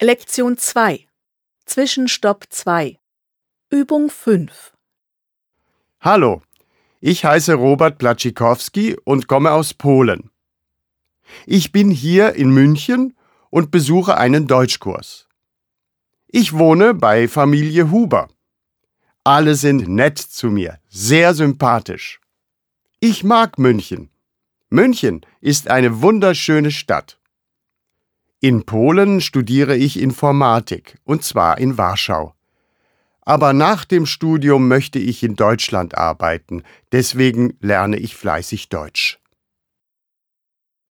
Lektion 2. Zwischenstopp 2. Übung 5. Hallo, ich heiße Robert Placzykowski und komme aus Polen. Ich bin hier in München und besuche einen Deutschkurs. Ich wohne bei Familie Huber. Alle sind nett zu mir, sehr sympathisch. Ich mag München. München ist eine wunderschöne Stadt. In Polen studiere ich Informatik, und zwar in Warschau. Aber nach dem Studium möchte ich in Deutschland arbeiten, deswegen lerne ich fleißig Deutsch.